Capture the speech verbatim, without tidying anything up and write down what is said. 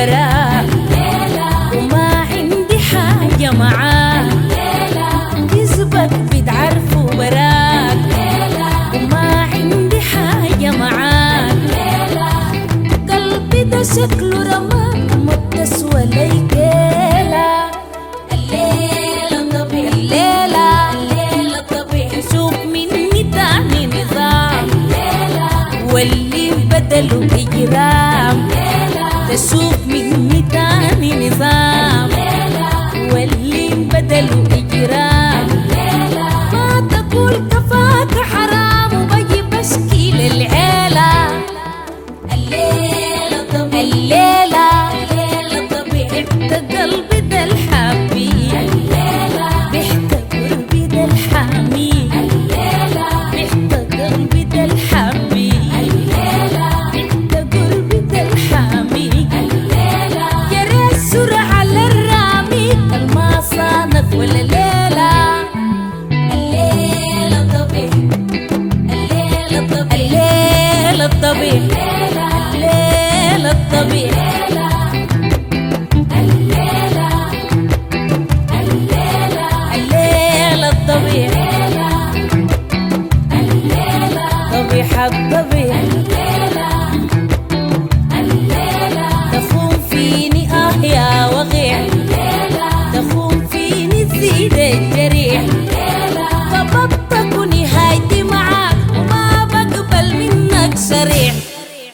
براك وما عندي حاجة معاك كذبك بتعرفه براك وما عندي حاجة معاك قلبي ده شكله رماك ما بتسوى لي كيلة الليلة طبيعي الليلة الليلة طبيعي شوف مني تاني نظام واللي بدلوا إجرام تشوف مني تاني نظام واللي بدلوا إجرام ما تقول كفاك حرام وبجي بشكي للعيلة الليلة طبيعي الليلة الليلة طبيعي بحت قلبي ده الحبيب بحت قلبي ده الحميد بحت قلبي ده الحبيب ولا ليلة الليلة طبيعي الليلة طبيعي الليلة طبيعي الليلة طبيعي الليلة الليلة طبيعي طبيعي حب طبيعي